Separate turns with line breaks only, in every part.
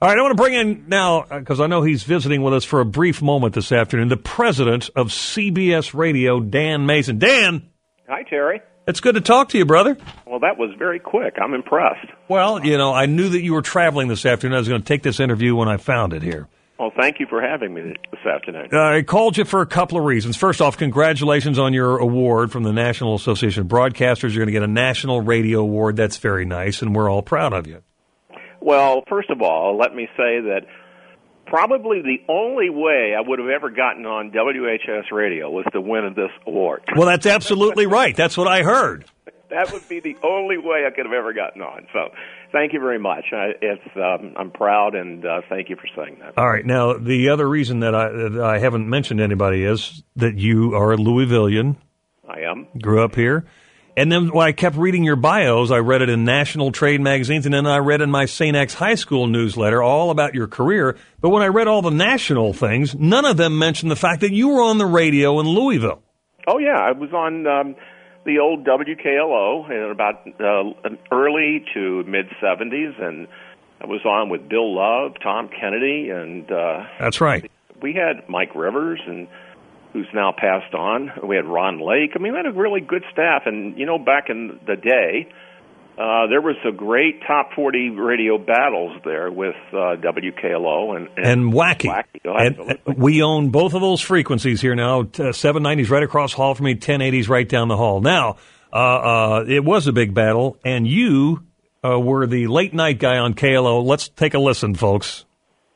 All right, I want to bring in now, because I know he's visiting with us for a brief moment this afternoon, the president of CBS Radio, Dan Mason. Dan!
Hi, Terry.
It's good to talk to you, brother.
Well, that was very quick. I'm impressed.
Well, I knew that you were traveling this afternoon. I was going to take this interview when I found it here.
Well, thank you for having me this afternoon.
I called you for a couple of reasons. First off, congratulations on your award from the National Association of Broadcasters. You're going to get a National Radio Award. That's very nice, and we're all proud of you.
Well, first of all, let me say that probably the only way I would have ever gotten on WHS Radio was to win this award.
Well, that's absolutely right. That's what I heard.
That would be the only way I could have ever gotten on. So thank you very much. I'm proud, and thank you for saying that.
All right. Now, the other reason that I haven't mentioned to anybody is that you are a Louisvillian.
I am.
Grew up here. And then when I kept reading your bios, I read it in national trade magazines, and then I read in my St. X High School newsletter all about your career. But when I read all the national things, none of them mentioned the fact that you were on the radio in Louisville.
Oh, yeah. I was on the old WKLO in about early to mid-'70s, and I was on with Bill Love, Tom Kennedy, and
that's right.
We had Mike Rivers, and who's now passed on. We had Ron Lake. I mean, we had a really good staff, and back in the day, there was a great top 40 radio battles there with WKLO
and Wacky. And we own both of those frequencies here now. 790's right across hall from me, 1080's right down the hall. Now, it was a big battle, and you were the late night guy on KLO. Let's take a listen, folks.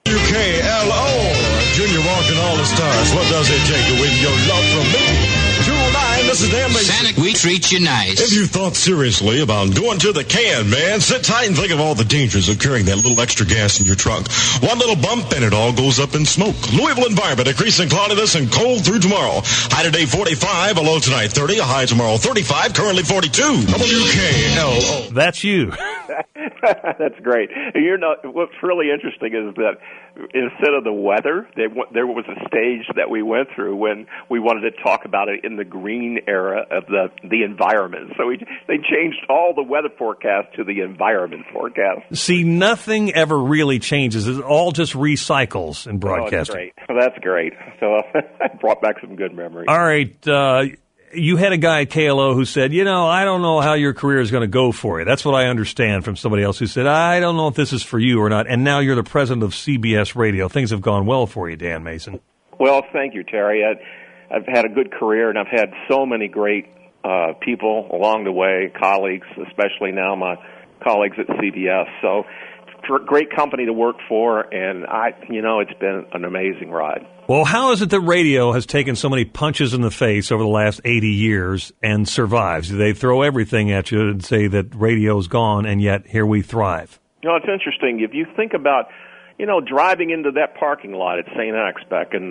WKLO, Junior walking all the stars. What does it take to win your love from me? 209, this is Dan Mason.
Santa, we treat you nice.
If you thought seriously about going to the can, man, sit tight and think of all the dangers of carrying that little extra gas in your trunk. One little bump and it all goes up in smoke. Louisville environment, increasing cloudiness and cold through tomorrow. High today 45, a low tonight 30, a high tomorrow 35, currently 42. WKLO.
That's you.
That's great. What's really interesting is that instead of the weather, there was a stage that we went through when we wanted to talk about it in the green era of the environment. So they changed all the weather forecast to the environment forecast.
See, nothing ever really changes. It all just recycles in broadcasting.
Oh, that's great. So I brought back some good memories.
All right. You had a guy at KLO who said, I don't know how your career is going to go for you. That's what I understand from somebody else who said, I don't know if this is for you or not. And now you're the president of CBS Radio. Things have gone well for you, Dan Mason.
Well, thank you, Terry. I've had a good career, and I've had so many great people along the way, colleagues, especially now my colleagues at CBS. So it's a great company to work for, and it's been an amazing ride.
Well, how is it that radio has taken so many punches in the face over the last 80 years and survives? They throw everything at you and say that radio's gone, and yet here we thrive.
It's interesting. If you think about, driving into that parking lot at St. X back in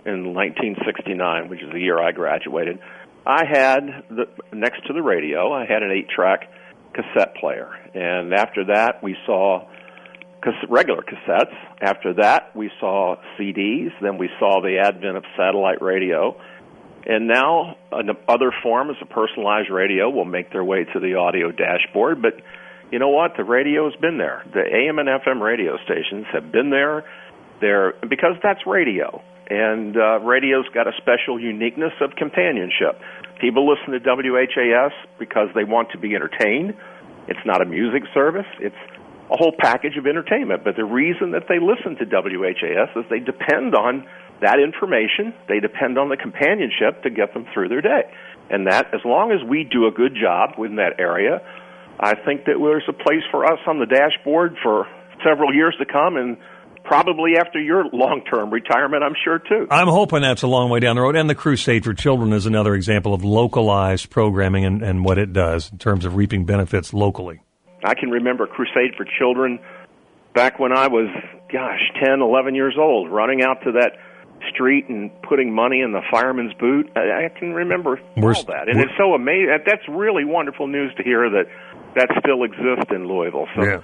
1969, which is the year I graduated, I had, next to the radio, I had an 8-track cassette player. And after that, we saw regular cassettes. After that, we saw CDs. Then we saw the advent of satellite radio. And now other forms of personalized radio will make their way to the audio dashboard. But you know what? The radio has been there. The AM and FM radio stations have been there. Because that's radio. And radio's got a special uniqueness of companionship. People listen to WHAS because they want to be entertained. It's not a music service. It's a whole package of entertainment. But the reason that they listen to WHAS is they depend on that information. They depend on the companionship to get them through their day. And that, as long as we do a good job in that area, I think that there's a place for us on the dashboard for several years to come, and probably after your long-term retirement, I'm sure, too.
I'm hoping that's a long way down the road. And the Crusade for Children is another example of localized programming and what it does in terms of reaping benefits locally.
I can remember Crusade for Children back when I was, 10, 11 years old, running out to that street and putting money in the fireman's boot. I can remember all that. And it's so amazing. That's really wonderful news to hear that still exists in Louisville. So
yeah.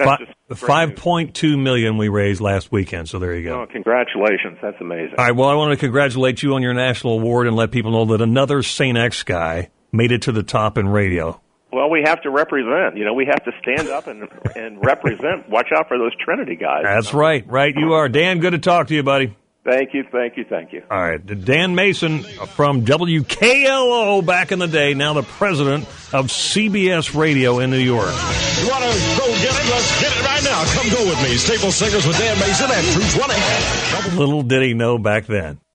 $5.2 million we raised last weekend, so there you go.
Oh, congratulations. That's amazing.
All right, well, I want to congratulate you on your national award and let people know that another St. X guy made it to the top in radio.
Well, we have to represent. We have to stand up and represent. Watch out for those Trinity guys.
That's right. You are. Dan, good to talk to you, buddy.
Thank you.
All right. Dan Mason from WKLO back in the day, now the president of CBS Radio in New York.
You want to go get it? Let's get it right now. Come go with me. Staple Singers with Dan Mason at 220.
Little did he know back then.